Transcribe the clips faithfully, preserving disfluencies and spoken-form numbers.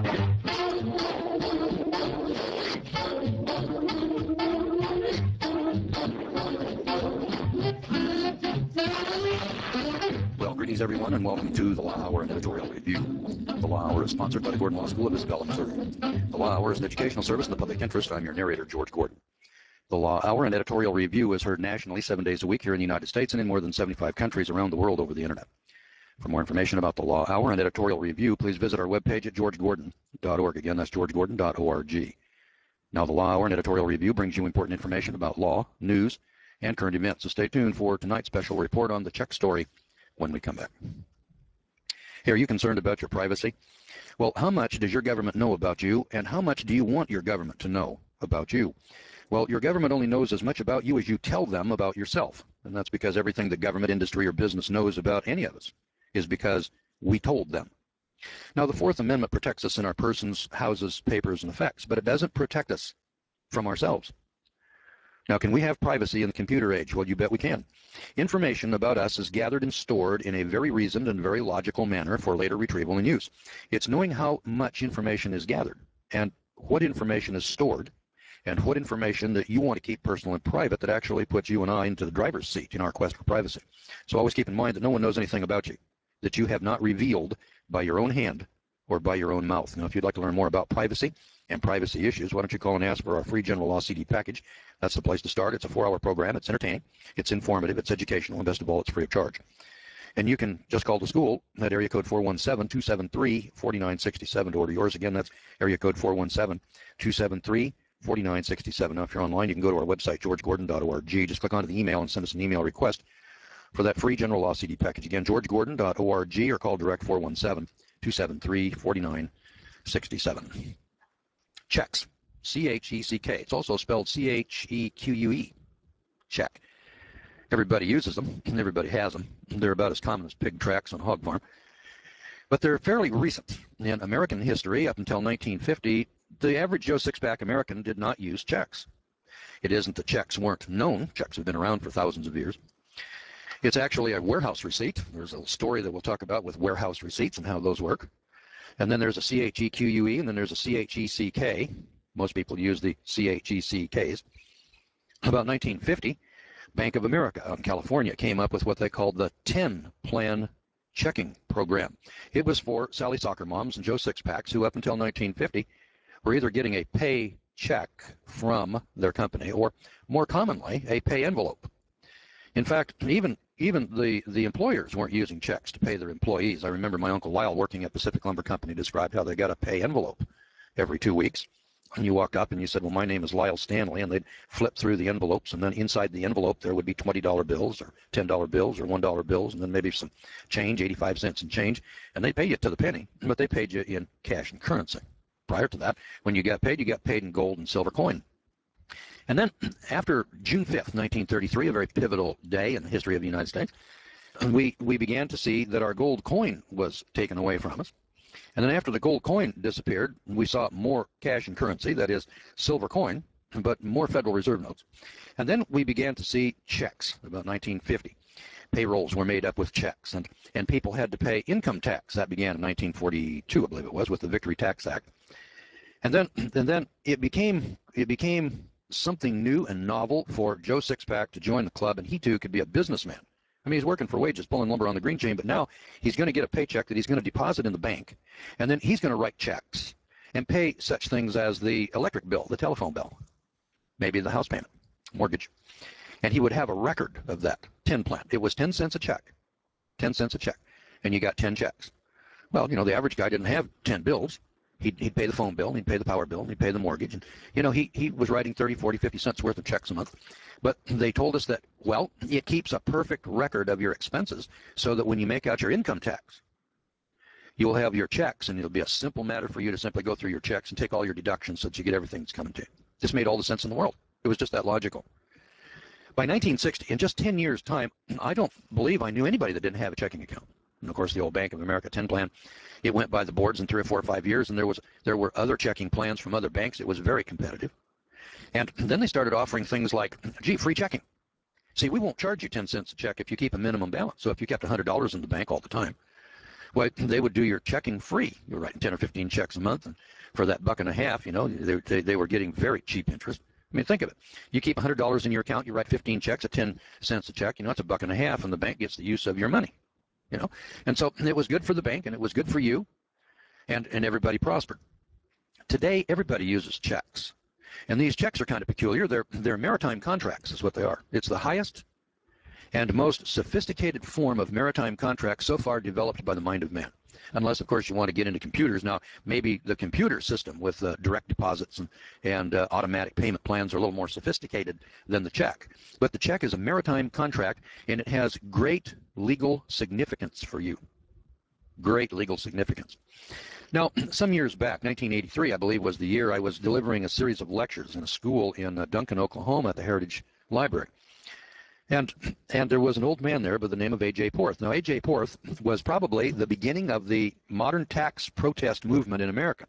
Well, greetings everyone, and welcome to the Law Hour and Editorial Review. The Law Hour is sponsored by the Gordon Law School of Isabella, Missouri. The Law Hour is an educational service in the public interest. I'm your narrator, George Gordon. The Law Hour and Editorial Review is heard nationally seven days a week here in the United States and in more than seventy-five countries around the world over the internet. For more information about the Law Hour and Editorial Review, please visit our webpage at george gordon dot org. Again, that's george gordon dot org. Now, the Law Hour and Editorial Review brings you important information about law, news, and current events. So stay tuned for tonight's special report on the Czech story when we come back. Hey, are you concerned about your privacy? Well, how much does your government know about you, and how much do you want your government to know about you? Well, your government only knows as much about you as you tell them about yourself. And that's because everything the government, industry, or business knows about any of us is because we told them. Now, the Fourth Amendment protects us in our persons, houses, papers, and effects, but it doesn't protect us from ourselves. Now, can we have privacy in the computer age? Well, you bet we can. Information about us is gathered and stored in a very reasoned and very logical manner for later retrieval and use. It's knowing how much information is gathered and what information is stored and what information that you want to keep personal and private that actually puts you and I into the driver's seat in our quest for privacy. So always keep in mind that no one knows anything about you that you have not revealed by your own hand or by your own mouth. Now, if you'd like to learn more about privacy and privacy issues, why don't you call and ask for our free general law C D package? That's the place to start. It's a four-hour program. It's entertaining. It's informative. It's educational. And best of all, it's free of charge. And you can just call the school at area code four one seven, two seven three, four nine six seven to order yours. Again, that's area code four one seven, two seven three, four nine six seven. Now, if you're online, you can go to our website, george gordon dot org. Just click onto the email and send us an email request for that free general law C D package. Again, george gordon dot org, or call direct four one seven, two seven three, four nine six seven. Checks, C H E C K. It's also spelled C H E Q U E, check. Everybody uses them, and everybody has them. They're about as common as pig tracks on a hog farm. But they're fairly recent. In American history, up until nineteen fifty, the average Joe Sixpack American did not use checks. It isn't that checks weren't known. Checks have been around for thousands of years. It's actually a warehouse receipt. There's a story that we'll talk about with warehouse receipts and how those work. And then there's a C H E Q U E, and then there's a C H E C K. Most people use the C H E C Ks. About nineteen fifty, Bank of America out in California came up with what they called the ten plan checking program. It was for Sally Soccer Moms and Joe Sixpacks who up until nineteen fifty were either getting a pay check from their company or, more commonly, a pay envelope. In fact, even even the, the employers weren't using checks to pay their employees. I remember my Uncle Lyle working at Pacific Lumber Company described how they got a pay envelope every two weeks. And you walked up and you said, well, my name is Lyle Stanley, and they'd flip through the envelopes, and then inside the envelope there would be twenty dollar bills or ten dollar bills or one dollar bills, and then maybe some change, eighty-five cents in change, and they pay you to the penny, but they paid you in cash and currency. Prior to that, when you got paid, you got paid in gold and silver coin. And then after June fifth, nineteen thirty-three, a very pivotal day in the history of the United States, we, we began to see that our gold coin was taken away from us. And then after the gold coin disappeared, we saw more cash and currency, that is silver coin, but more Federal Reserve notes. And then we began to see checks about nineteen fifty. Payrolls were made up with checks, and, and people had to pay income tax. That began in nineteen forty-two, I believe it was, with the Victory Tax Act. And then, and then it became it became something new and novel for Joe Sixpack to join the club, and he too could be a businessman. I mean, he's working for wages, pulling lumber on the green chain, but now he's going to get a paycheck that he's going to deposit in the bank, and then he's going to write checks and pay such things as the electric bill, the telephone bill, maybe the house payment, mortgage. And he would have a record of that ten plan. It was ten cents a check, ten cents a check, and you got ten checks. Well, you know, the average guy didn't have ten bills. He'd, he'd pay the phone bill, he'd pay the power bill, he'd pay the mortgage. And, you know, he, he was writing thirty, forty, fifty cents worth of checks a month. But they told us that, well, it keeps a perfect record of your expenses so that when you make out your income tax, you'll have your checks, and it'll be a simple matter for you to simply go through your checks and take all your deductions so that you get everything that's coming to you. This made all the sense in the world. It was just that logical. By nineteen sixty, in just ten years' time, I don't believe I knew anybody that didn't have a checking account. And of course, the old Bank of America ten plan, it went by the boards in three or four or five years, and there was there were other checking plans from other banks. It was very competitive. And then they started offering things like, gee, free checking. See, we won't charge you ten cents a check if you keep a minimum balance. So if you kept one hundred dollars in the bank all the time, Well, they would do your checking free. You were writing ten or fifteen checks a month, and for that buck and a half, you know, they, they, they were getting very cheap interest. I mean, think of it. You keep one hundred dollars in your account, you write fifteen checks at ten cents a check, you know, it's a buck and a half, and the bank gets the use of your money, you know. And so it was good for the bank, and it was good for you, and, and everybody prospered. Today, everybody uses checks. And these checks are kind of peculiar. They're, they're maritime contracts is what they are. It's the highest and most sophisticated form of maritime contract so far developed by the mind of man. Unless, of course, you want to get into computers. Now, maybe the computer system with uh, direct deposits and, and uh, automatic payment plans are a little more sophisticated than the check. But the check is a maritime contract, and it has great legal significance for you. Great legal significance. Now, some years back, nineteen eighty-three, I believe, was the year I was delivering a series of lectures in a school in uh, Duncan, Oklahoma at the Heritage Library. And, and there was an old man there by the name of A J Porth. Now, A J Porth was probably the beginning of the modern tax protest movement in America.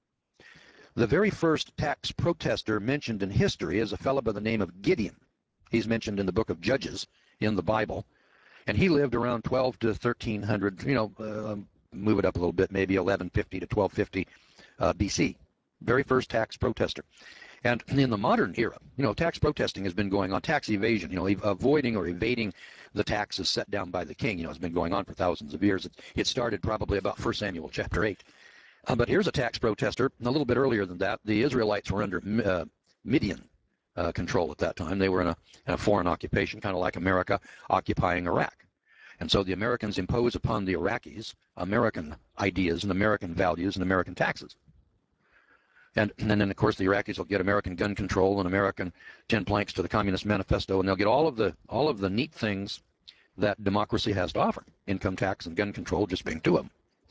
The very first tax protester mentioned in history is a fellow by the name of Gideon. He's mentioned in the book of Judges in the Bible. And he lived around twelve to thirteen hundred, you know, uh, move it up a little bit, maybe eleven fifty to twelve fifty uh, B C. Very first tax protester. And in the modern era, you know, tax protesting has been going on, tax evasion, you know, avoiding or evading the taxes set down by the king, you know, has been going on for thousands of years. It, it started probably about First Samuel chapter eight. Uh, but here's a tax protester, a little bit earlier than that. The Israelites were under uh, Midian uh, control at that time. They were in a, in a foreign occupation, kind of like America occupying Iraq. And so the Americans impose upon the Iraqis American ideas and American values and American taxes. And, and then, of course, the Iraqis will get American gun control and American ten planks to the Communist Manifesto, and they'll get all of the all of the neat things that democracy has to offer, income tax and gun control just being two of them.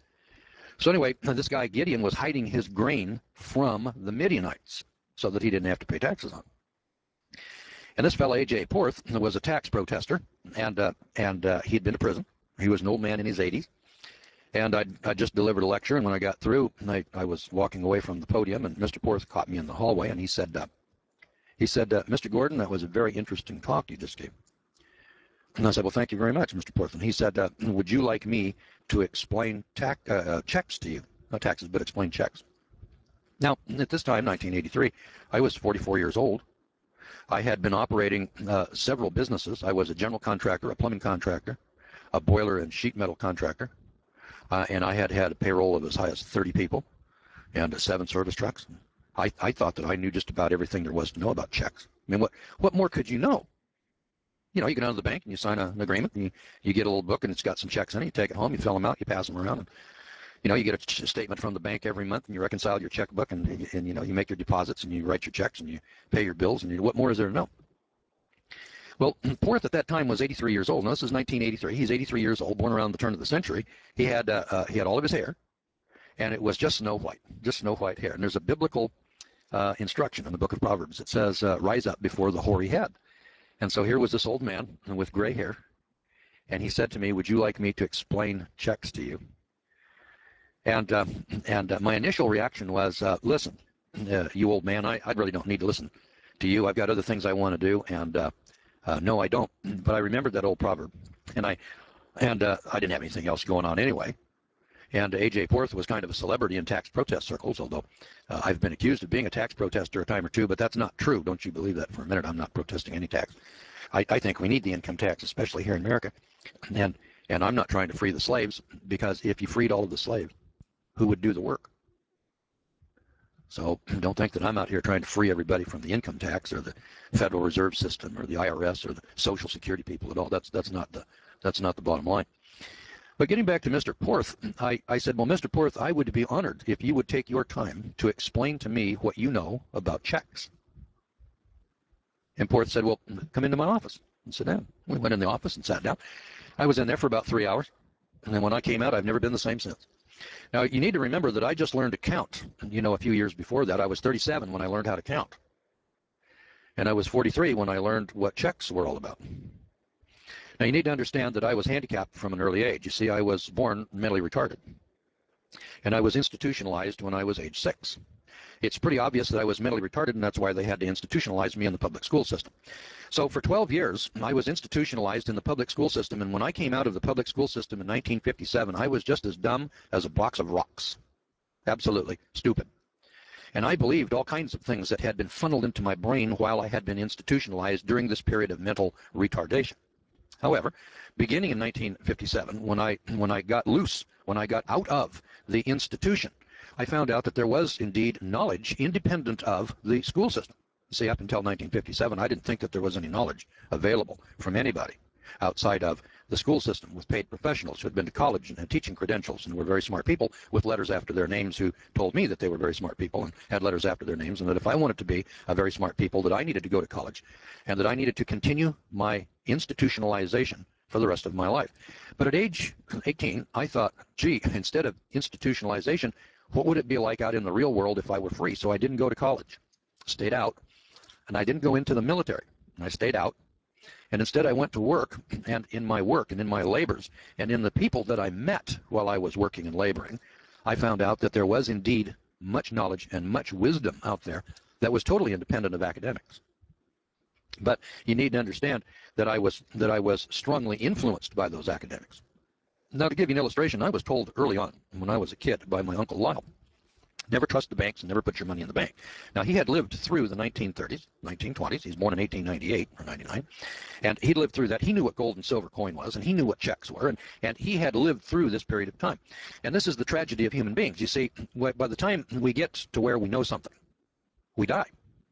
So anyway, this guy Gideon was hiding his grain from the Midianites so that he didn't have to pay taxes on it. And this fellow A J Porth was a tax protester, and uh, and uh, he'd been to prison. He was an old man in his eighties. And I I just delivered a lecture, and when I got through, I, I was walking away from the podium, and Mister Porth caught me in the hallway, and he said, uh, he said, uh, Mister Gordon, that was a very interesting talk you just gave. And I said, well, thank you very much, Mister Porth. And he said, uh, would you like me to explain tax, uh, uh, checks to you? Not taxes, but explain checks. Now, at this time, nineteen eighty-three, I was forty-four years old. I had been operating uh, several businesses. I was a general contractor, a plumbing contractor, a boiler and sheet metal contractor. Uh, and I had had a payroll of as high as thirty people and uh, seven service trucks. I, I thought that I knew just about everything there was to know about checks. I mean, what, what more could you know? You know, you go down to the bank and you sign a, an agreement, and you, you get a little book, and it's got some checks in it. You take it home, you fill them out, you pass them around. And, you know, you get a ch- statement from the bank every month, and you reconcile your checkbook, and, and, and, you know, you make your deposits, and you write your checks, and you pay your bills, and you, what more is there to know? Well, Porth at that time was eighty-three years old. Now, this is nineteen eighty-three. He's eighty-three years old, born around the turn of the century. He had uh, uh, he had all of his hair, and it was just snow white, just snow white hair. And there's a biblical uh, instruction in the book of Proverbs. It says, uh, rise up before the hoary head. And so here was this old man with gray hair, and he said to me, would you like me to explain checks to you? And, uh, and uh, my initial reaction was, uh, listen, uh, you old man, I, I really don't need to listen to you. I've got other things I want to do, and uh, Uh, no, I don't. But I remembered that old proverb, and I and uh, I didn't have anything else going on anyway. And A J Porth was kind of a celebrity in tax protest circles, although uh, I've been accused of being a tax protester a time or two, but that's not true. Don't you believe that for a minute. I'm not protesting any tax. I, I think we need the income tax, especially here in America. And and I'm not trying to free the slaves, because if you freed all of the slaves, who would do the work? So don't think that I'm out here trying to free everybody from the income tax or the Federal Reserve System or the I R S or the Social Security people at all. That's that's not the that's not the bottom line. But getting back to Mister Porth, I, I said, well, Mister Porth, I would be honored if you would take your time to explain to me what you know about checks. And Porth said, well, come into my office and sit down. We went in the office and sat down. I was in there for about three hours. And then when I came out, I've never been the same since. Now, you need to remember that I just learned to count. You know, a few years before that, I was thirty-seven when I learned how to count. And I was forty-three when I learned what checks were all about. Now, you need to understand that I was handicapped from an early age. You see, I was born mentally retarded. And I was institutionalized when I was age six. it's pretty obvious that I was mentally retarded, and that's why they had to institutionalize me in the public school system. So for twelve years, I was institutionalized in the public school system, and when I came out of the public school system in nineteen fifty-seven, I was just as dumb as a box of rocks. Absolutely stupid. And I believed all kinds of things that had been funneled into my brain while I had been institutionalized during this period of mental retardation. However, beginning in nineteen fifty-seven, when I, when I got loose, when I got out of the institution, I found out that there was indeed knowledge independent of the school system. See, up until nineteen fifty-seven, I didn't think that there was any knowledge available from anybody outside of the school system with paid professionals who had been to college and had teaching credentials and were very smart people with letters after their names who told me that they were very smart people and had letters after their names, and that if I wanted to be a very smart people that I needed to go to college and that I needed to continue my institutionalization for the rest of my life. But at age eighteen, I thought, gee, instead of institutionalization, what would it be like out in the real world if I were free? So I didn't go to college, stayed out, and I didn't go into the military. I stayed out. And instead I went to work, and in my work and in my labors and in the people that I met while I was working and laboring, I found out that there was indeed much knowledge and much wisdom out there that was totally independent of academics. But you need to understand that I was, that I was strongly influenced by those academics. Now, to give you an illustration, I was told early on when I was a kid by my Uncle Lionel, never trust the banks and never put your money in the bank. Now, he had lived through the nineteen thirties, nineteen twenties. He's born in eighteen ninety-eight or ninety-nine. And he lived through that. He knew what gold and silver coin was, and he knew what checks were, and, and he had lived through this period of time. And this is the tragedy of human beings. You see, by the time we get to where we know something, we die.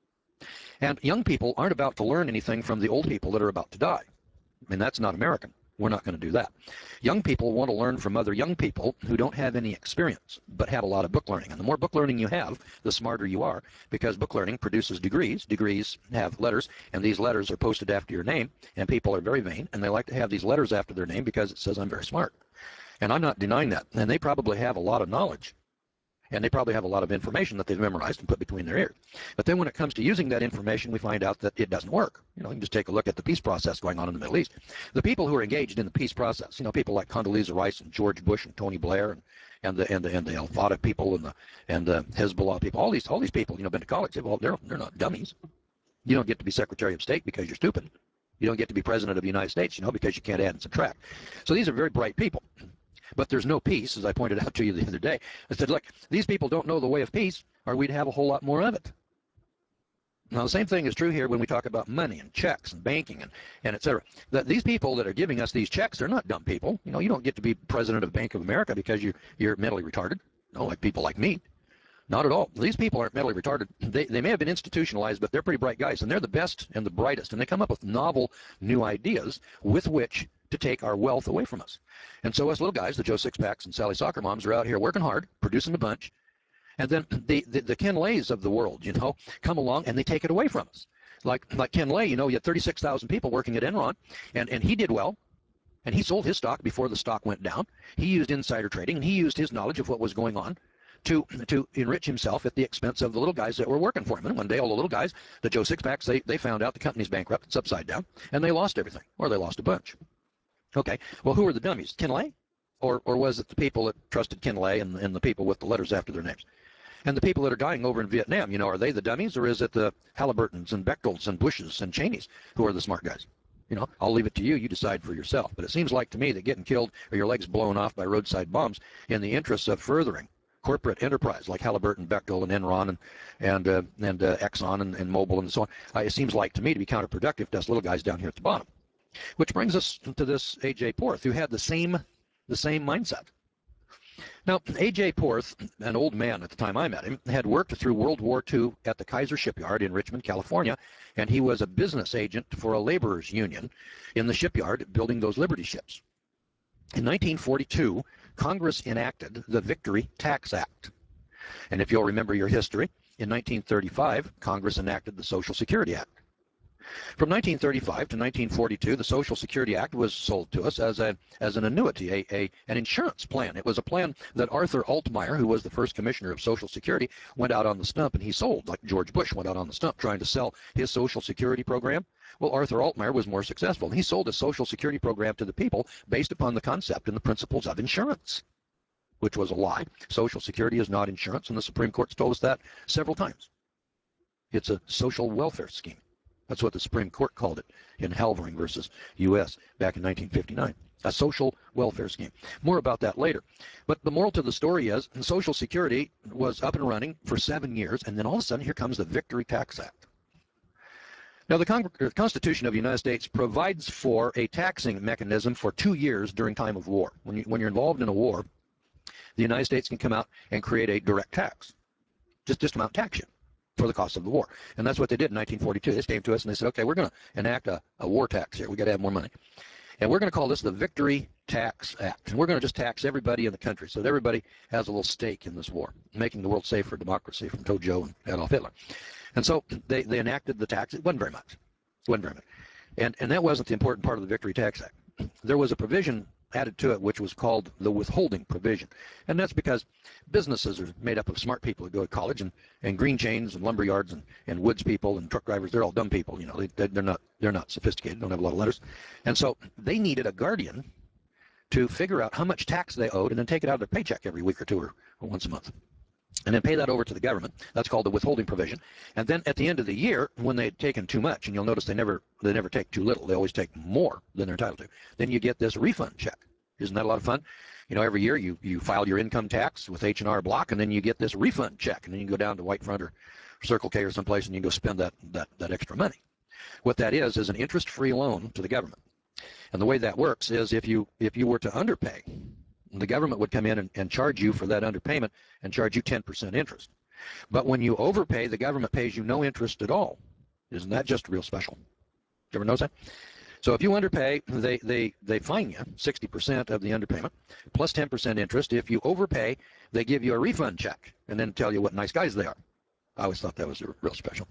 And young people aren't about to learn anything from the old people that are about to die. I mean, that's not American. We're not going to do that. Young people want to learn from other young people who don't have any experience, but have a lot of book learning. And the more book learning you have, the smarter you are, because book learning produces degrees. Degrees have letters, and these letters are posted after your name, and people are very vain, and they like to have these letters after their name because it says I'm very smart. And I'm not denying that. And they probably have a lot of knowledge, and they probably have a lot of information that they've memorized and put between their ears. But then when it comes to using that information, we find out that it doesn't work. You know, you can just take a look at the peace process going on in the Middle East. The people who are engaged in the peace process, you know, people like Condoleezza Rice and George Bush and Tony Blair and, and the and the and the Al-Fatah people and the and the Hezbollah people, all these all these people, you know, been to college. They've all, they're they're not dummies. You don't get to be Secretary of State because you're stupid. You don't get to be President of the United States, you know, because you can't add and subtract. So these are very bright people. But there's no peace, as I pointed out to you the other day. I said, look, these people don't know the way of peace, or we'd have a whole lot more of it. Now, the same thing is true here when we talk about money and checks and banking and, and et cetera. That these people that are giving us these checks, they're not dumb people. You know, you don't get to be president of Bank of America because you, you're mentally retarded. No, like people like me. Not at all. These people aren't mentally retarded. They, they may have been institutionalized, but they're pretty bright guys, and they're the best and the brightest, and they come up with novel new ideas with which to take our wealth away from us. And so us little guys, the Joe Sixpacks and Sally Soccer Moms, are out here working hard, producing a bunch, and then the, the, the Ken Lays of the world, you know, come along and they take it away from us. Like, like Ken Lay, you know, he had thirty-six thousand people working at Enron, and, and he did well, and he sold his stock before the stock went down. He used insider trading, and he used his knowledge of what was going on to to enrich himself at the expense of the little guys that were working for him. And one day all the little guys, the Joe Sixpacks, they, they found out the company's bankrupt, it's upside down, and they lost everything, or they lost a bunch. Okay, well, who were the dummies? Ken Lay? Or, or was it the people that trusted Ken Lay and, and the people with the letters after their names? And the people that are dying over in Vietnam, you know, are they the dummies, or is it the Halliburtons and Bechtels and Bushes and Cheneys who are the smart guys? You know, I'll leave it to you. You decide for yourself. But it seems like to me that getting killed or your legs blown off by roadside bombs in the interests of furthering corporate enterprise like Halliburton, Bechtel, and Enron, and and uh, and uh, Exxon, and, and Mobil, and so on, uh, it seems like to me to be counterproductive to us little guys down here at the bottom. Which brings us to this A J Porth, who had the same the same mindset. Now, A J Porth, an old man at the time I met him, had worked through World War Two at the Kaiser Shipyard in Richmond, California, and he was a business agent for a laborers union in the shipyard building those Liberty ships. In nineteen forty-two, Congress enacted the Victory Tax Act. And if you'll remember your history, in nineteen thirty-five, Congress enacted the Social Security Act. From nineteen thirty-five to nineteen forty-two, the Social Security Act was sold to us as a as an annuity, a, a an insurance plan. It was a plan that Arthur Altmeyer, who was the first commissioner of Social Security, went out on the stump and he sold, like George Bush went out on the stump trying to sell his Social Security program. Well, Arthur Altmeyer was more successful. He sold a Social Security program to the people based upon the concept and the principles of insurance. which was a lie. Social Security is not insurance, and the Supreme Court's told us that several times. It's a social welfare scheme. That's what the Supreme Court called it in Halvering versus U S back in nineteen fifty-nine. A social welfare scheme. More about that later. But the moral to the story is Social Security was up and running for seven years, and then all of a sudden here comes the Victory Tax Act. Now, the, Cong the Constitution of the United States provides for a taxing mechanism for two years during time of war. When, you, when you're involved in a war, the United States can come out and create a direct tax. Just, just amount tax you for the cost of the war. And that's what they did in nineteen forty-two. They came to us and they said, okay, we're going to enact a, a war tax here. We've got to have more money. And we're going to call this the Victory Tax Act. And we're going to just tax everybody in the country so that everybody has a little stake in this war, making the world safe for democracy from Tojo and Adolf Hitler. And so they, they enacted the tax. It wasn't very much. It wasn't very much. And, and that wasn't the important part of the Victory Tax Act. There was a provision added to it which was called the withholding provision. And that's because businesses are made up of smart people who go to college, and, and green chains and lumber yards and, and woods people and truck drivers, they're all dumb people. You know, they, they're, not, they're not sophisticated, don't have a lot of letters. And so they needed a guardian to figure out how much tax they owed and then take it out of their paycheck every week or two or, or once a month. And then pay that over to the government. That's called the withholding provision. And then at the end of the year, when they'd taken too much, and you'll notice they never they never take too little, they always take more than they're entitled to, then you get this refund check. Isn't that a lot of fun? You know, every year you, you file your income tax with H and R Block, and then you get this refund check, and then you go down to Whitefront or Circle K or someplace, and you go spend that, that, that extra money. What that is is an interest-free loan to the government. And the way that works is if you, if you were to underpay, the government would come in and, and charge you for that underpayment and charge you ten percent interest. But when you overpay, the government pays you no interest at all. Isn't that just real special? You ever notice that? So if you underpay, they, they, they fine you sixty percent of the underpayment plus ten percent interest. If you overpay, they give you a refund check and then tell you what nice guys they are. I always thought that was real special.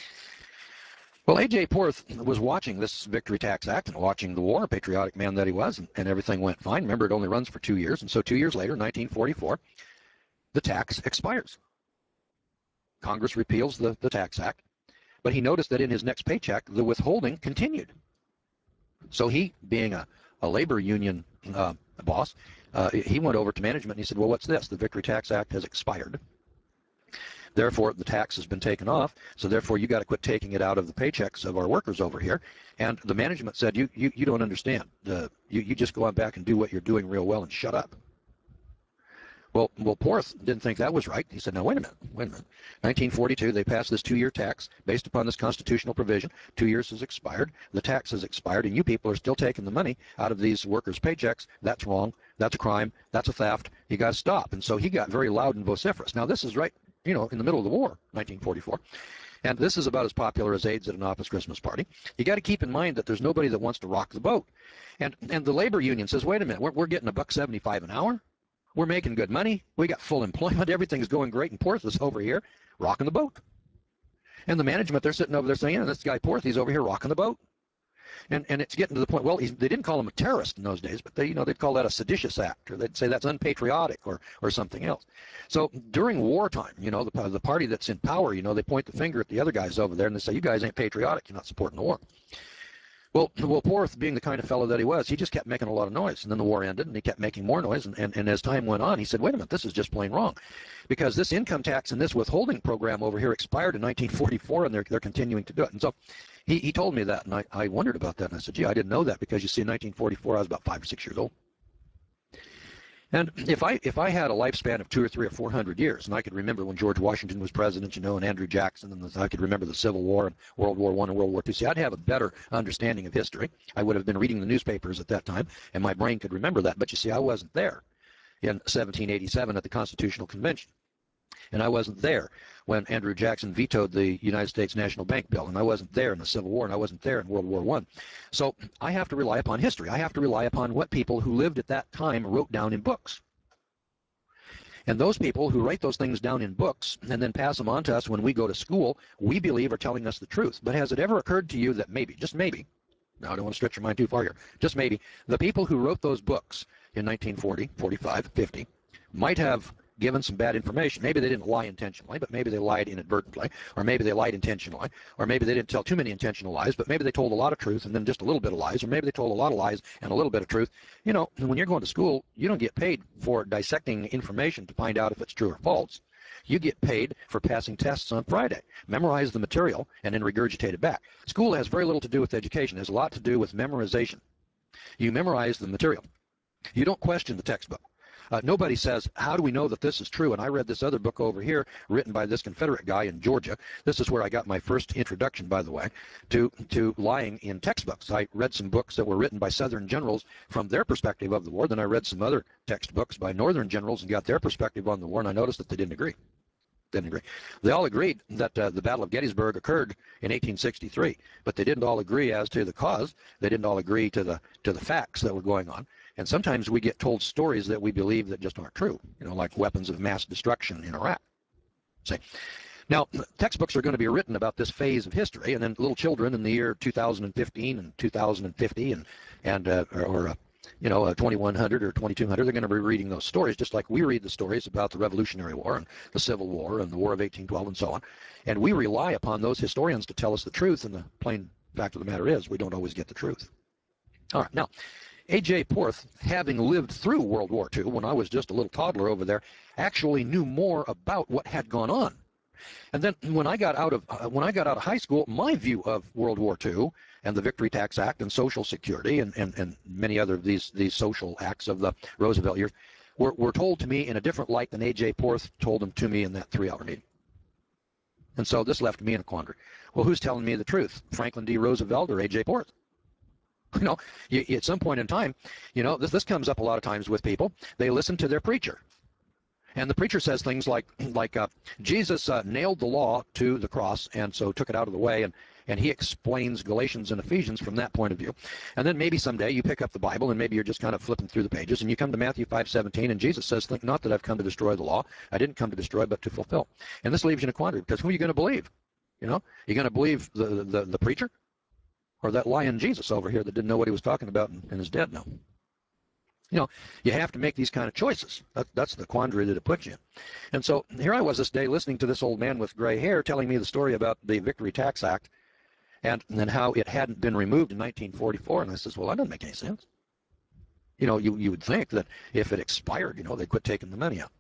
Well, A J Porth was watching this Victory Tax Act and watching the war, a patriotic man that he was, and, and everything went fine. Remember, it only runs for two years, and so two years later, nineteen forty-four, the tax expires. Congress repeals the, the Tax Act, but he noticed that in his next paycheck, the withholding continued. So he, being a, a labor union uh, boss, uh, he went over to management and he said, well, what's this? The Victory Tax Act has expired. Therefore, the tax has been taken off, so therefore you got to quit taking it out of the paychecks of our workers over here. And the management said, you, you, you don't understand. Uh, you, you just go on back and do what you're doing real well and shut up. Well, well, Porth didn't think that was right. He said, no, wait a minute, wait a minute. nineteen forty-two, they passed this two-year tax based upon this constitutional provision. Two years has expired. The tax has expired, and you people are still taking the money out of these workers' paychecks. That's wrong. That's a crime. That's a theft. You got to stop. And so he got very loud and vociferous. Now, this is right, you know, in the middle of the war, nineteen forty-four. And this is about as popular as AIDS at an office Christmas party. You got to keep in mind that there's nobody that wants to rock the boat. And, and the labor union says, wait a minute, we're, we're getting a buck seventy-five an hour. We're making good money. We got full employment. Everything's going great. And Porth is over here rocking the boat. And the management, they're sitting over there saying, yeah, this guy Porth, he's over here rocking the boat. And, and it's getting to the point, well, he's, they didn't call him a terrorist in those days, but they, you know, they'd call that a seditious act, or they'd say that's unpatriotic or, or something else. So during wartime, you know, the, the party that's in power, you know, they point the finger at the other guys over there and they say, you guys ain't patriotic. You're not supporting the war. Well, well, Porth, being the kind of fellow that he was, he just kept making a lot of noise. And then the war ended, and he kept making more noise. And, and, and as time went on, he said, wait a minute, this is just plain wrong. Because this income tax and this withholding program over here expired in nineteen forty-four, and they're, they're continuing to do it. And so he, he told me that, and I, I wondered about that. And I said, gee, I didn't know that, because you see, in nineteen forty-four, I was about five or six years old. And if I if I had a lifespan of two or three or four hundred years, and I could remember when George Washington was president, you know, and Andrew Jackson, and I could remember the Civil War and World War One and World War Two. See, I'd have a better understanding of history. I would have been reading the newspapers at that time, and my brain could remember that. But you see, I wasn't there in seventeen eighty-seven at the Constitutional Convention, and I wasn't there when Andrew Jackson vetoed the United States National Bank Bill, and I wasn't there in the Civil War, and I wasn't there in World War One. So I have to rely upon history. I have to rely upon what people who lived at that time wrote down in books. And those people who write those things down in books and then pass them on to us when we go to school, we believe are telling us the truth. But has it ever occurred to you that maybe, just maybe, now I don't want to stretch your mind too far here, just maybe, the people who wrote those books in nineteen forty, forty-five, fifty might have given some bad information. Maybe they didn't lie intentionally, but maybe they lied inadvertently, or maybe they lied intentionally, or maybe they didn't tell too many intentional lies, but maybe they told a lot of truth and then just a little bit of lies, or maybe they told a lot of lies and a little bit of truth. You know, when you're going to school, you don't get paid for dissecting information to find out if it's true or false. You get paid for passing tests on Friday. Memorize the material and then regurgitate it back. School has very little to do with education. It has a lot to do with memorization. You memorize the material. You don't question the textbook. Uh, nobody says, how do we know that this is true? And I read this other book over here written by this Confederate guy in Georgia. This is where I got my first introduction, by the way, to, to lying in textbooks. I read some books that were written by Southern generals from their perspective of the war. Then I read some other textbooks by Northern generals and got their perspective on the war, and I noticed that they didn't agree. Didn't agree. They all agreed that uh, the Battle of Gettysburg occurred in eighteen sixty-three, but they didn't all agree as to the cause. They didn't all agree to the to the facts that were going on. And sometimes we get told stories that we believe that just aren't true, you know, like weapons of mass destruction in Iraq. See? Now, textbooks are going to be written about this phase of history, and then little children in the year two thousand fifteen and two thousand fifty and, and uh, or, or uh, you know, uh, twenty-one hundred or twenty-two hundred, they're going to be reading those stories just like we read the stories about the Revolutionary War and the Civil War and the War of eighteen twelve and so on. And we rely upon those historians to tell us the truth, and the plain fact of the matter is we don't always get the truth. All right, now, A J Porth, having lived through World War Two when I was just a little toddler over there, actually knew more about what had gone on. And then when I got out of uh, when I got out of high school, my view of World War Two and the Victory Tax Act and Social Security and, and, and many other of these these social acts of the Roosevelt years were, were told to me in a different light than A J Porth told them to me in that three-hour meeting. And so this left me in a quandary. Well, who's telling me the truth, Franklin D. Roosevelt or A J Porth? You know, you, at some point in time, you know, this, this comes up a lot of times with people. They listen to their preacher. And the preacher says things like, like uh, Jesus uh, nailed the law to the cross and so took it out of the way. And, and he explains Galatians and Ephesians from that point of view. And then maybe someday you pick up the Bible and maybe you're just kind of flipping through the pages and you come to Matthew five seventeen and Jesus says, think not that I've come to destroy the law. I didn't come to destroy but to fulfill. And this leaves you in a quandary because who are you going to believe? You know, you're going to believe the, the, the preacher? Or that lying Jesus over here that didn't know what he was talking about and, and is dead now. You know, you have to make these kind of choices. That, that's the quandary that it puts you in. And so here I was this day listening to this old man with gray hair telling me the story about the Victory Tax Act and, and how it hadn't been removed in nineteen forty-four. And I says, well, that doesn't make any sense. You know, you, you would think that if it expired, you know, they quit taking the money out.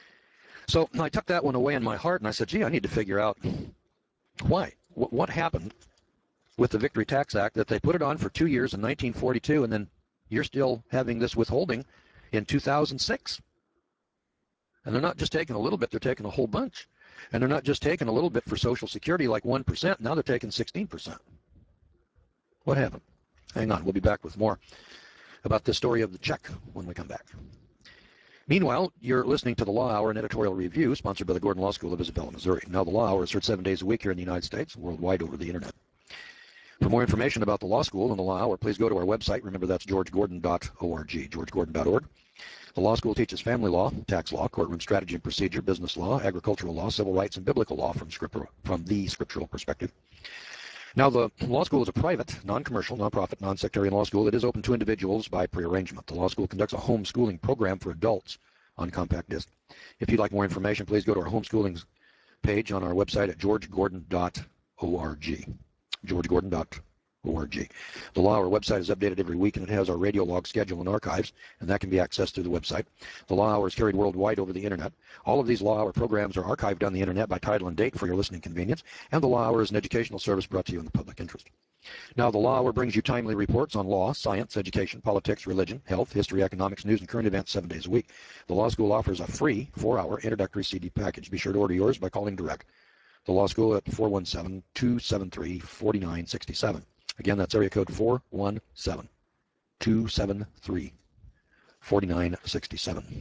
So I took that one away in my heart and I said, gee, I need to figure out why. What, what happened with the Victory Tax Act that they put it on for two years in nineteen forty-two, and then you're still having this withholding in two thousand six. And they're not just taking a little bit, they're taking a whole bunch. And they're not just taking a little bit for Social Security like one percent, now they're taking sixteen percent. What happened? Hang on, we'll be back with more about this story of the check when we come back. Meanwhile, you're listening to the Law Hour, an editorial review sponsored by the Gordon Law School of Isabella, Missouri. Now, the Law Hour is heard seven days a week here in the United States, worldwide over the internet. For more information about the law school and the law hour, please go to our website. Remember, that's george gordon dot org, george gordon dot org. The law school teaches family law, tax law, courtroom strategy and procedure, business law, agricultural law, civil rights, and biblical law from, scriptural, from the scriptural perspective. Now, the law school is a private, non-commercial, non-profit, non-sectarian law school. It is open to individuals by prearrangement. The law school conducts a homeschooling program for adults on compact disc. If you'd like more information, please go to our homeschooling page on our website at george gordon dot org. george gordon dot org. The Law Hour website is updated every week, and it has our radio log schedule and archives, and that can be accessed through the website. The Law Hour is carried worldwide over the internet. All of these Law Hour programs are archived on the internet by title and date for your listening convenience, and the Law Hour is an educational service brought to you in the public interest. Now, the Law Hour brings you timely reports on law, science, education, politics, religion, health, history, economics, news, and current events seven days a week. The Law School offers a free four-hour introductory C D package. Be sure to order yours by calling direct. The Law School at four one seven, two seven three, four nine six seven. Again, that's area code four one seven, two seven three, four nine six seven.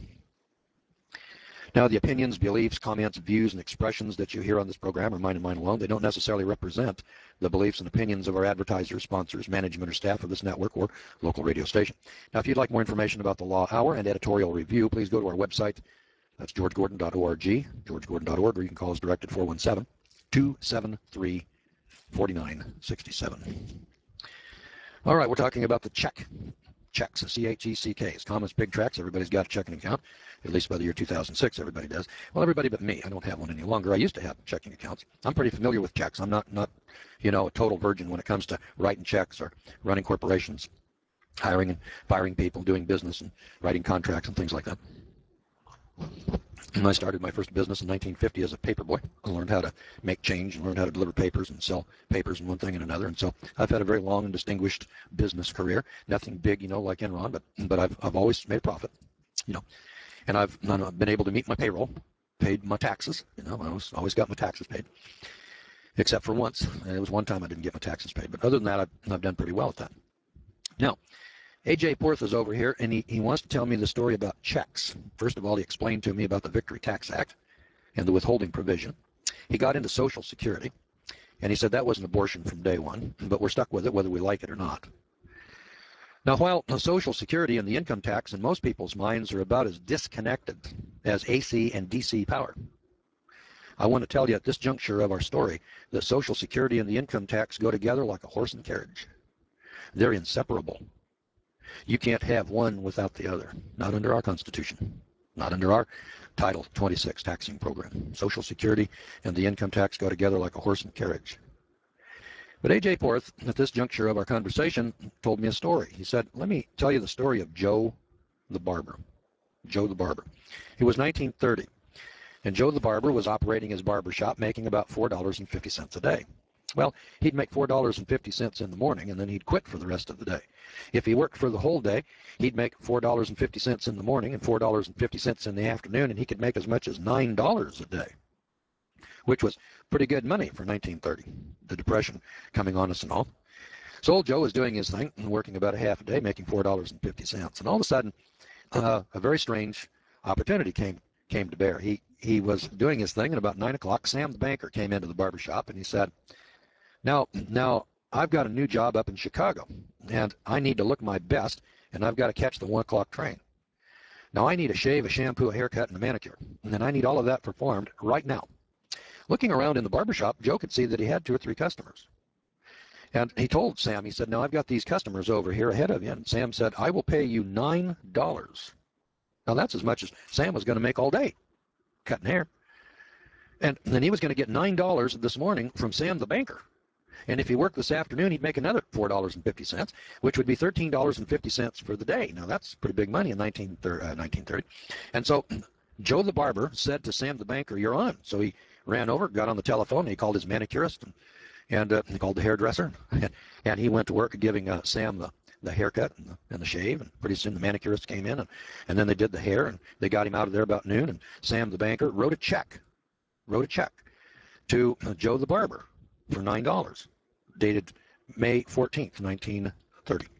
Now, the opinions, beliefs, comments, views, and expressions that you hear on this program are mine and mine alone. They don't necessarily represent the beliefs and opinions of our advertisers, sponsors, management, or staff of this network or local radio station. Now, if you'd like more information about the Law Hour and editorial review, please go to our website. That's george gordon dot org, george gordon dot org, or you can call us direct at four one seven, two seven three, four nine six seven. All right, we're talking about the check. checks, C H E C Ks, commas, big tracks. Everybody's got a checking account, at least by the year two thousand six, everybody does. Well, everybody but me. I don't have one any longer. I used to have checking accounts. I'm pretty familiar with checks. I'm not, not, you know, a total virgin when it comes to writing checks or running corporations, hiring and firing people, doing business and writing contracts and things like that. And I started my first business in nineteen fifty as a paper boy. I learned how to make change and learned how to deliver papers and sell papers and one thing and another. And so I've had a very long and distinguished business career. Nothing big, you know, like Enron, but but I've I've always made a profit, you know. And I've, I've been able to meet my payroll, paid my taxes. You know, I always always got my taxes paid, except for once. It was one time I didn't get my taxes paid. But other than that, I've, I've done pretty well at that. Now, A J Porth is over here, and he, he wants to tell me the story about checks. First of all, he explained to me about the Victory Tax Act and the withholding provision. He got into Social Security, and he said that was an abortion from day one, but we're stuck with it whether we like it or not. Now, while Social Security and the income tax in most people's minds are about as disconnected as A C and D C power, I want to tell you at this juncture of our story that Social Security and the income tax go together like a horse and carriage. They're inseparable. You can't have one without the other, not under our Constitution, not under our Title twenty-six taxing program. Social Security and the income tax go together like a horse and carriage. But A J Porth, at this juncture of our conversation, told me a story. He said, let me tell you the story of Joe the Barber. Joe the Barber. It was nineteen thirty, and Joe the Barber was operating his barber shop, making about four dollars and fifty cents a day. Well, he'd make four dollars and fifty cents in the morning, and then he'd quit for the rest of the day. If he worked for the whole day, he'd make four dollars and fifty cents in the morning and four dollars and fifty cents in the afternoon, and he could make as much as nine dollars a day, which was pretty good money for nineteen thirty, the Depression coming on us and all. So old Joe was doing his thing and working about a half a day, making four dollars and fifty cents. And all of a sudden, uh, a very strange opportunity came came to bear. He, he was doing his thing, and about nine o'clock, Sam the banker came into the barber shop, and he said, Now, now I've got a new job up in Chicago, and I need to look my best, and I've got to catch the one o'clock train. Now, I need a shave, a shampoo, a haircut, and a manicure, and I need all of that performed right now. Looking around in the barbershop, Joe could see that he had two or three customers. And he told Sam, he said, now I've got these customers over here ahead of you. And Sam said, I will pay you nine dollars. Now, that's as much as Sam was going to make all day cutting hair. And then he was going to get nine dollars this morning from Sam the banker. And if he worked this afternoon, he'd make another four dollars and fifty cents, which would be thirteen dollars and fifty cents for the day. Now, that's pretty big money in nineteen thirty. And so Joe the barber said to Sam the banker, you're on. So he ran over, got on the telephone, and he called his manicurist, and, and uh, he called the hairdresser, and, and he went to work giving uh, Sam the, the haircut and the, and the shave. And pretty soon the manicurist came in, and, and then they did the hair, and they got him out of there about noon. And Sam the banker wrote a check, wrote a check to uh, Joe the barber for nine dollars. Dated May fourteenth, nineteen thirty.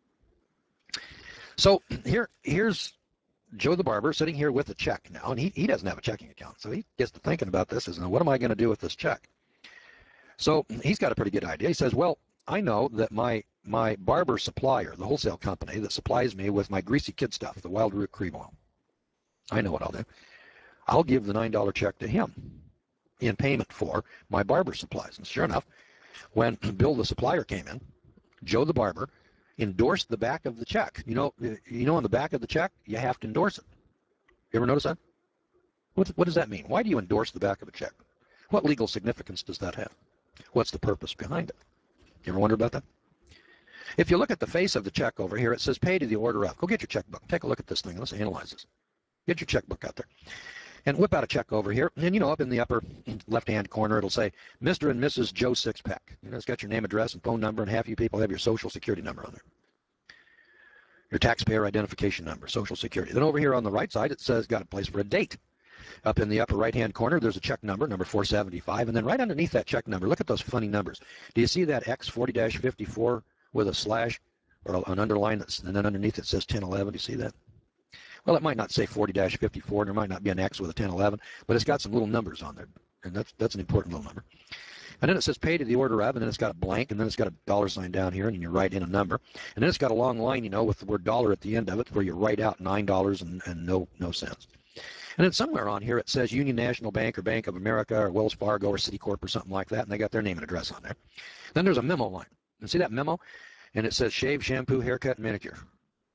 So here, here's Joe the barber sitting here with a check now, and he, he doesn't have a checking account. So he gets to thinking about this as, what am I going to do with this check? So he's got a pretty good idea. He says, well, I know that my, my barber supplier, the wholesale company that supplies me with my greasy kid stuff, the Wild Root Cream Oil, I know what I'll do. I'll give the nine dollar check to him in payment for my barber supplies. And sure enough, when Bill the supplier came in, Joe the barber endorsed the back of the check. You know, you know, on the back of the check, you have to endorse it. You ever notice that? What, what does that mean? Why do you endorse the back of a check? What legal significance does that have? What's the purpose behind it? You ever wonder about that? If you look at the face of the check over here, it says pay to the order of. Go get your checkbook. Take a look at this thing. Let's analyze this. Get your checkbook out there. And whip out a check over here, and you know, up in the upper left-hand corner, it'll say Mister and Missus Joe Sixpack. You know, it's got your name, address, and phone number, and half you people have your Social Security number on there. Your taxpayer identification number, Social Security. Then over here on the right side, it says got a place for a date. Up in the upper right-hand corner, there's a check number, number four seventy-five, and then right underneath that check number, look at those funny numbers. Do you see that X forty dash fifty-four with a slash or an underline, that's, and then underneath it says ten eleven? Do you see that? Well, it might not say forty dash fifty-four, and there might not be an X with a ten eleven, but it's got some little numbers on there, and that's, that's an important little number. And then it says pay to the order of, and then it's got a blank, and then it's got a dollar sign down here, and you write in a number. And then it's got a long line, you know, with the word dollar at the end of it, where you write out nine dollars and, and no, no cents. And then somewhere on here it says Union National Bank or Bank of America or Wells Fargo or Citicorp or something like that, and they got their name and address on there. Then there's a memo line. And see that memo? And it says shave, shampoo, haircut, and manicure.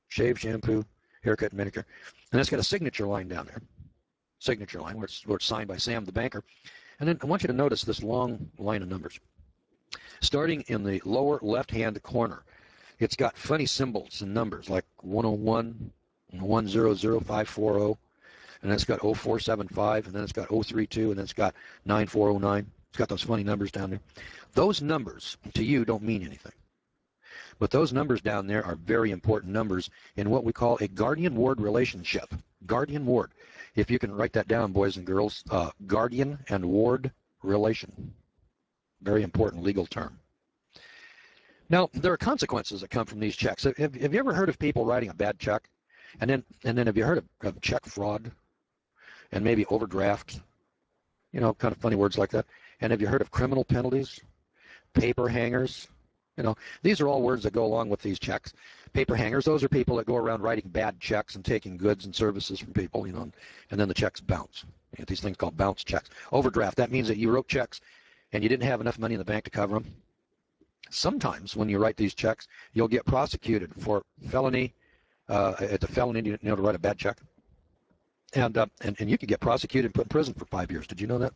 shave, shampoo, haircut, and manicure. And it's got a signature line down there. Signature line where it's, where it's signed by Sam the banker. And then I want you to notice this long line of numbers. Starting in the lower left-hand corner, it's got funny symbols and numbers like one oh one and one zero zero five four zero, and then it's got oh four seven five, and then it's got oh three two, and then it's got nine four oh nine. It's got those funny numbers down there. Those numbers to you don't mean anything. But those numbers down there are very important numbers in what we call a guardian-ward relationship. Guardian-ward. If you can write that down, boys and girls, uh, guardian and ward relation. Very important legal term. Now, there are consequences that come from these checks. Have, have you ever heard of people writing a bad check? And then, and then have you heard of, of check fraud and maybe overdraft? You know, kind of funny words like that. And have you heard of criminal penalties? Paper hangers? You know, these are all words that go along with these checks. Paper hangers, those are people that go around writing bad checks and taking goods and services from people, you know, and, and then the checks bounce. You get these things called bounce checks. Overdraft, that means that you wrote checks and you didn't have enough money in the bank to cover them. Sometimes when you write these checks, you'll get prosecuted for felony. Uh, it's a felony, you know, to write a bad check. And, uh, and, and you could get prosecuted and put in prison for five years. Did you know that?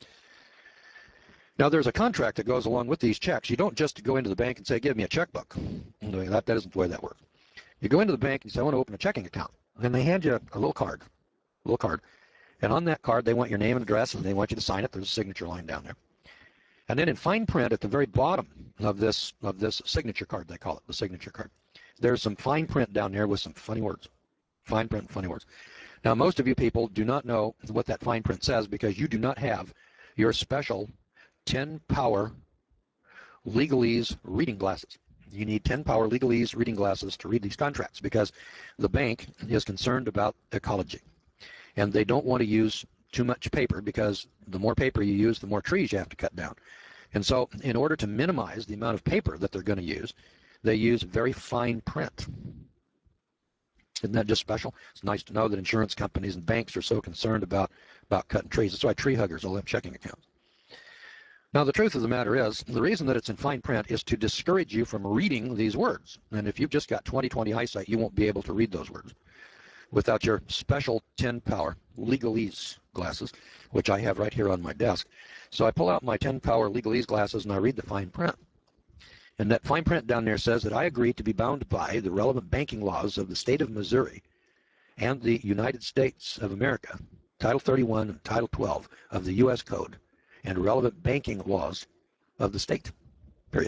Now, there's a contract that goes along with these checks. You don't just go into the bank and say, give me a checkbook. That, that isn't the way that works. You go into the bank and you say, I want to open a checking account. And they hand you a little card, a little card. And on that card, they want your name and address, and they want you to sign it. There's a signature line down there. And then in fine print at the very bottom of this, of this signature card, they call it, the signature card, there's some fine print down there with some funny words. Fine print, funny words. Now, most of you people do not know what that fine print says because you do not have your special ten power legalese reading glasses. You need ten power legalese reading glasses to read these contracts because the bank is concerned about ecology. And they don't want to use too much paper because the more paper you use, the more trees you have to cut down. And so in order to minimize the amount of paper that they're going to use, they use very fine print. Isn't that just special? It's nice to know that insurance companies and banks are so concerned about, about cutting trees. That's why tree huggers all have checking accounts. Now, the truth of the matter is, the reason that it's in fine print is to discourage you from reading these words. And if you've just got twenty twenty eyesight, you won't be able to read those words without your special ten power legalese glasses, which I have right here on my desk. So I pull out my ten power legalese glasses and I read the fine print. And that fine print down there says that I agree to be bound by the relevant banking laws of the state of Missouri and the United States of America, Title thirty-one and Title twelve of the U S Code, and relevant banking laws of the state, period.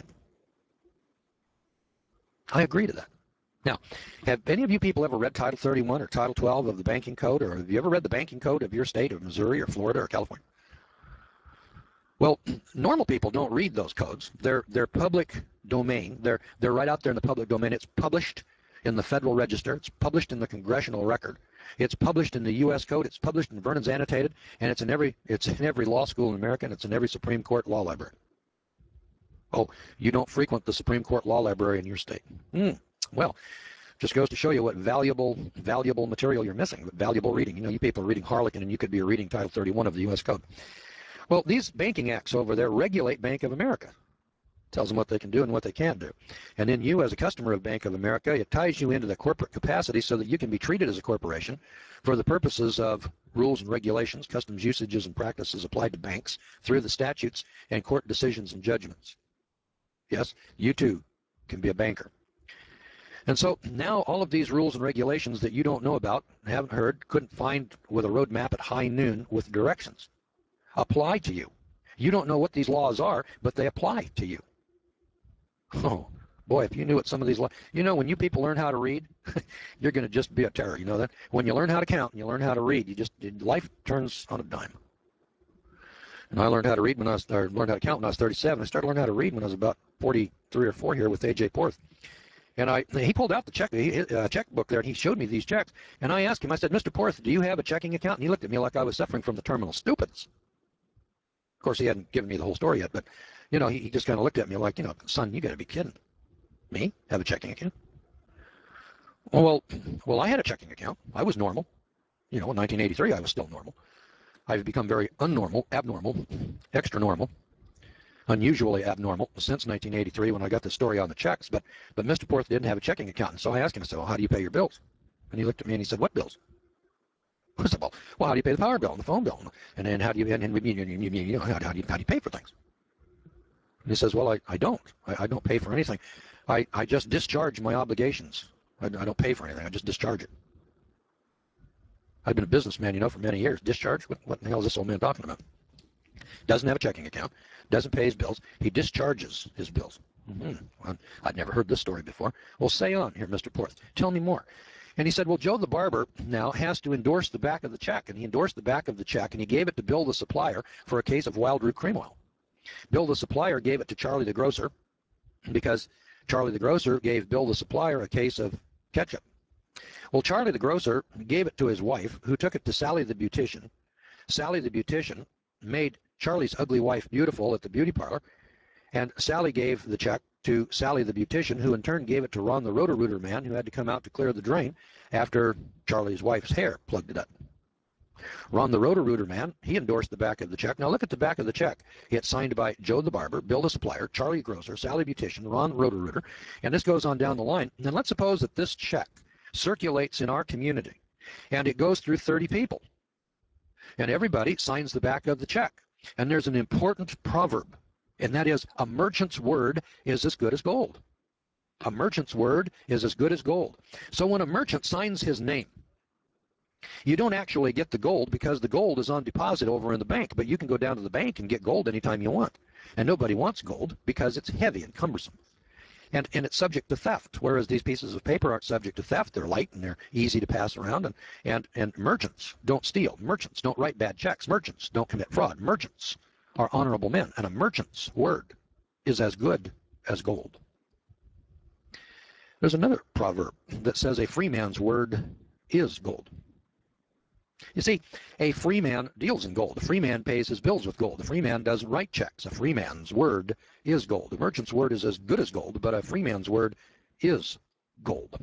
I agree to that. Now, have any of you people ever read Title thirty-one or Title twelve of the banking code, or have you ever read the banking code of your state of Missouri or Florida or California? Well, normal people don't read those codes. They're, they're public domain. They're, they're right out there in the public domain. It's published in the Federal Register. It's published in the Congressional Record. It's published in the U S Code. It's published in Vernon's Annotated, and it's in every, it's in every law school in America, and it's in every Supreme Court law library. Oh, you don't frequent the Supreme Court law library in your state. Hmm. Well, just goes to show you what valuable, valuable material you're missing, valuable reading. You know, you people are reading Harlequin, and you could be reading Title thirty-one of the U S Code. Well, these banking acts over there regulate Bank of America. Tells them what they can do and what they can't do. And then you, as a customer of Bank of America, it ties you into the corporate capacity so that you can be treated as a corporation for the purposes of rules and regulations, customs usages and practices applied to banks through the statutes and court decisions and judgments. Yes, you too can be a banker. And so now all of these rules and regulations that you don't know about, haven't heard, couldn't find with a roadmap at high noon with directions, apply to you. You don't know what these laws are, but they apply to you. Oh, boy, if you knew what some of these laws, you know, when you people learn how to read, you're going to just be a terror. You know that? When you learn how to count and you learn how to read, you just, life turns on a dime. And I learned how to read when I was, or learned how to count when I was thirty-seven. I started learning how to read when I was about forty-three or four here with A J Porth. And I, he pulled out the check, uh, checkbook there, and he showed me these checks. And I asked him, I said, Mister Porth, do you have a checking account? And he looked at me like I was suffering from the terminal stupidness. Of course, he hadn't given me the whole story yet, but, you know, he, he just kind of looked at me like, you know, son, you got to be kidding. Me? Have a checking account? Well, well, I had a checking account. I was normal. You know, in nineteen eighty-three, I was still normal. I've become very unnormal, abnormal, extra normal unusually abnormal since nineteen eighty-three when I got the story on the checks, but, but Mister Porth didn't have a checking account. And so I asked him, I said, well, how do you pay your bills? And he looked at me and he said, what bills? I said, well, well, how do you pay the power bill and the phone bill? And then how do you, and, and, you know, how, how, do you, how do you pay for things? And he says, well, I, I don't. I, I don't pay for anything. I, I just discharge my obligations. I, I don't pay for anything. I just discharge it. I've been a businessman, you know, for many years. Discharge? What, what the hell is this old man talking about? Doesn't have a checking account. Doesn't pay his bills. He discharges his bills. Mm-hmm. Well, I'd never heard this story before. Well, say on here, Mister Porth. Tell me more. And he said, well, Joe the barber now has to endorse the back of the check. And he endorsed the back of the check, and he gave it to Bill the supplier for a case of Wild Root Cream Oil. Bill the supplier gave it to Charlie the grocer because Charlie the grocer gave Bill the supplier a case of ketchup. Well, Charlie the grocer gave it to his wife, who took it to Sally the beautician. Sally the beautician made Charlie's ugly wife beautiful at the beauty parlor, and Sally gave the check to Sally the beautician, who in turn gave it to Ron the Roto-Rooter man, who had to come out to clear the drain after Charlie's wife's hair plugged it up. Ron the Roto-Rooter man, he endorsed the back of the check. Now look at the back of the check. It's signed by Joe the barber, Bill the supplier, Charlie grocer, Sally beautician, Ron the Roto-Rooter, and this goes on down the line. And let's suppose that this check circulates in our community, and it goes through thirty people, and everybody signs the back of the check. And there's an important proverb, and that is, a merchant's word is as good as gold. A merchant's word is as good as gold. So when a merchant signs his name, you don't actually get the gold because the gold is on deposit over in the bank, but you can go down to the bank and get gold anytime you want. And nobody wants gold because it's heavy and cumbersome. And, and it's subject to theft, whereas these pieces of paper aren't subject to theft. They're light and they're easy to pass around. And, and, and merchants don't steal. Merchants don't write bad checks. Merchants don't commit fraud. Merchants are honorable men. And a merchant's word is as good as gold. There's another proverb that says a free man's word is gold. You see, a free man deals in gold. A free man pays his bills with gold. A free man doesn't write checks. A free man's word is gold. A merchant's word is as good as gold, but a free man's word is gold.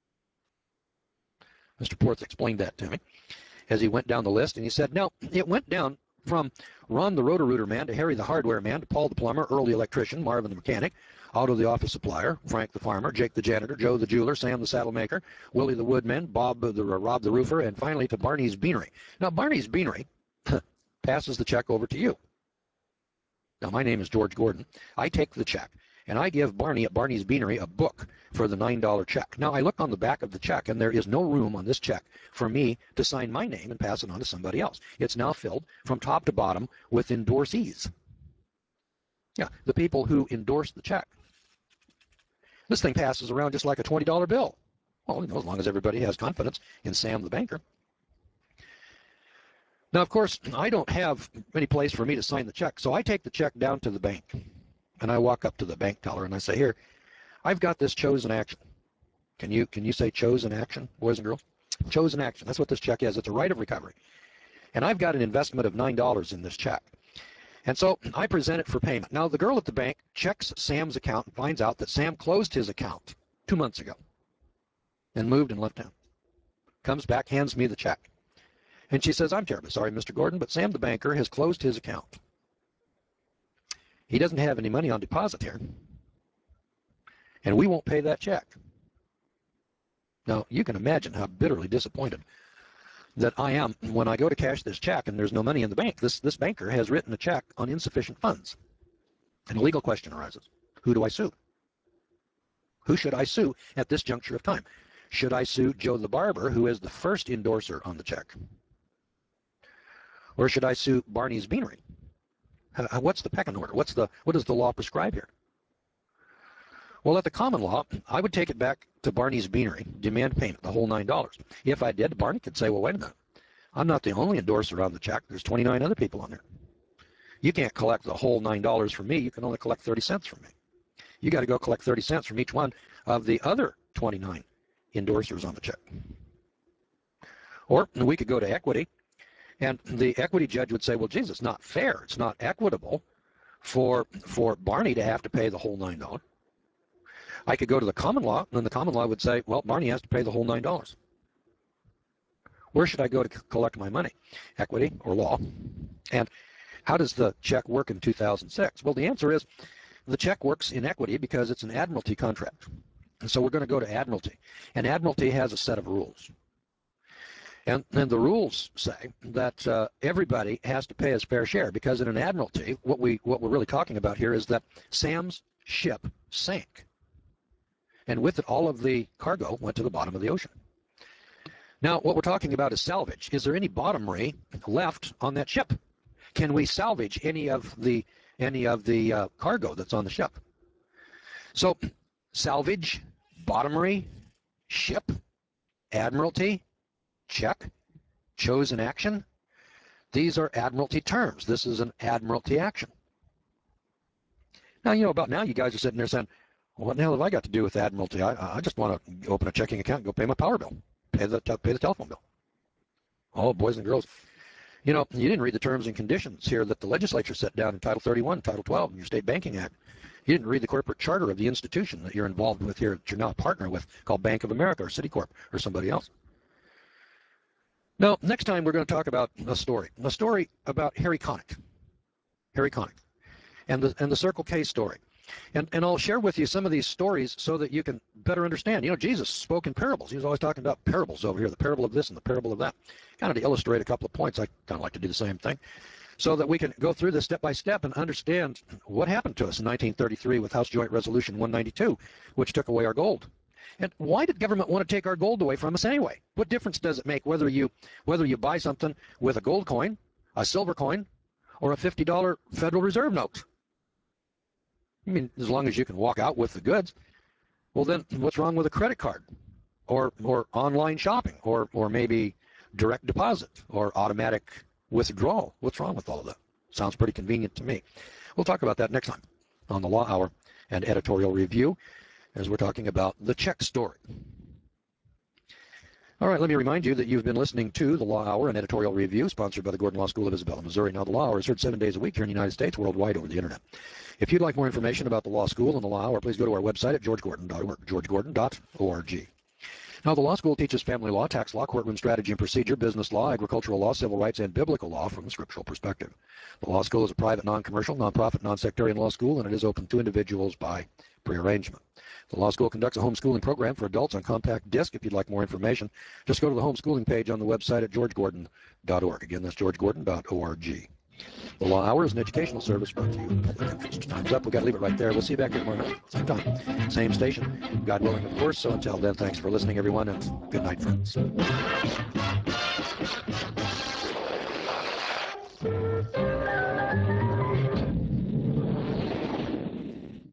Mister Porth explained that to me as he went down the list, and he said, now, it went down from Ron the Roto-Rooter man to Harry the hardware man to Paul the plumber, Earl the electrician, Marvin the mechanic, Otto the office supplier, Frank the farmer, Jake the janitor, Joe the jeweler, Sam the saddle maker, Willie the woodman, Bob the uh, Rob the roofer, and finally to Barney's Beanery. Now, Barney's Beanery passes the check over to you. Now, my name is George Gordon. I take the check, and I give Barney at Barney's Beanery a book for the nine dollar check. Now, I look on the back of the check, and there is no room on this check for me to sign my name and pass it on to somebody else. It's now filled from top to bottom with endorsees. Yeah, the people who endorse the check. This thing passes around just like a twenty dollar bill. Well, you know, as long as everybody has confidence in Sam the banker. Now, of course, I don't have any place for me to sign the check, so I take the check down to the bank. And I walk up to the bank teller and I say, here, I've got this chosen action. Can you, can you say chosen action, boys and girls? Chosen action. That's what this check is. It's a right of recovery. And I've got an investment of nine dollars in this check. And so I present it for payment. Now, the girl at the bank checks Sam's account and finds out that Sam closed his account two months ago and moved and left town. Comes back, hands me the check. And she says, I'm terribly sorry, Mister Gordon, but Sam the banker has closed his account. He doesn't have any money on deposit here, and we won't pay that check. Now, you can imagine how bitterly disappointed that I am when I go to cash this check and there's no money in the bank. This, this banker has written a check on insufficient funds. And a legal question arises. Who do I sue? Who should I sue at this juncture of time? Should I sue Joe the barber, who is the first endorser on the check? Or should I sue Barney's Beanery? Uh, what's the pecking order? What's the, what does the law prescribe here? Well, at the common law, I would take it back to Barney's Beanery, demand payment, the whole nine dollars. If I did, Barney could say, well, wait a minute. I'm not the only endorser on the check. There's twenty-nine other people on there. You can't collect the whole nine dollars from me. You can only collect thirty cents from me. You got to go collect thirty cents from each one of the other twenty-nine endorsers on the check. Or we could go to equity, and the equity judge would say, well, geez, it's not fair. It's not equitable for, for Barney to have to pay the whole nine dollars. I could go to the common law, and the common law would say, well, Barney has to pay the whole nine dollars. Where should I go to collect my money? Equity or law? And How does the check work in two thousand six? Well, the answer is the check works in equity because it's an Admiralty contract. And so we're going to go to Admiralty. And Admiralty has a set of rules. And, and the rules say that uh, everybody has to pay his fair share, because in an Admiralty, what, we, what we're really talking about here is that Sam's ship sank. And with it, all of the cargo went to the bottom of the ocean. Now, what we're talking about is salvage. Is there any bottomry left on that ship? Can we salvage any of the any of the uh, cargo that's on the ship? So, salvage, bottomry, ship, Admiralty, check, chosen action. These are Admiralty terms. This is an Admiralty action. Now, you know, about now you guys are sitting there saying, well, what the hell have I got to do with Admiralty? I, I just want to open a checking account and go pay my power bill, pay the, pay the telephone bill. Oh, boys and girls. You know, you didn't read the terms and conditions here that the legislature set down in Title thirty-one, Title twelve, in your State Banking Act. You didn't read the corporate charter of the institution that you're involved with here, that you're now a partner with, called Bank of America or Citicorp or somebody else. Now, next time we're going to talk about a story, a story about Harry Connick, Harry Connick, and the and the Circle K story. And, and I'll share with you some of these stories so that you can better understand. You know, Jesus spoke in parables. He was always talking about parables over here, the parable of this and the parable of that, kind of to illustrate a couple of points. I kind of like to do the same thing so that we can go through this step by step and understand what happened to us in nineteen thirty-three with House Joint Resolution one ninety-two, which took away our gold. And why did government want to take our gold away from us anyway? What difference does it make whether you whether you buy something with a gold coin, a silver coin, or a fifty dollar Federal Reserve note? I mean, as long as you can walk out with the goods. Well, then what's wrong with a credit card or or online shopping or or maybe direct deposit or automatic withdrawal? What's wrong with all of that? Sounds pretty convenient to me. We'll talk about that next time on the Law Hour and Editorial Review, as we're talking about the check story. All right, let me remind you that you've been listening to the Law Hour and Editorial Review, sponsored by the Gordon Law School of Isabella, Missouri. Now, the Law Hour is heard seven days a week here in the United States, worldwide over the Internet. If you'd like more information about the law school and the Law Hour, please go to our website at george gordon dot org, george gordon dot org. Now, the law school teaches family law, tax law, courtroom strategy and procedure, business law, agricultural law, civil rights, and biblical law from a scriptural perspective. The law school is a private, non-commercial, non-profit, non-sectarian law school, and it is open to individuals by prearrangement. The law school conducts a homeschooling program for adults on compact disc. If you'd like more information, just go to the homeschooling page on the website at george gordon dot org. Again, that's george gordon dot org. The Law Hour is an educational service brought to you in the public interest. Time's up. We've got to leave it right there. We'll see you back here tomorrow night. Same time, same station. God willing, of course. So until then, thanks for listening, everyone, and good night, friends.